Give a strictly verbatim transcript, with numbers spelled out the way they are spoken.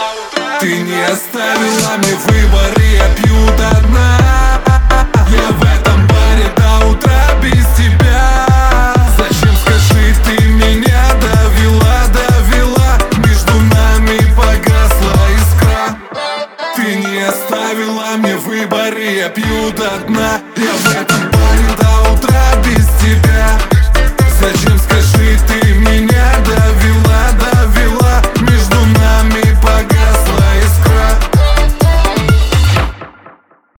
Ты не оставила мне выбор, и я пью до дна. Я в этом баре до утра без тебя. Зачем, скажи, ты меня довела, довела? Между нами погасла искра. Ты не оставила мне выбор, и я пью до дна. Я в этом баре до утра без тебя. Зачем,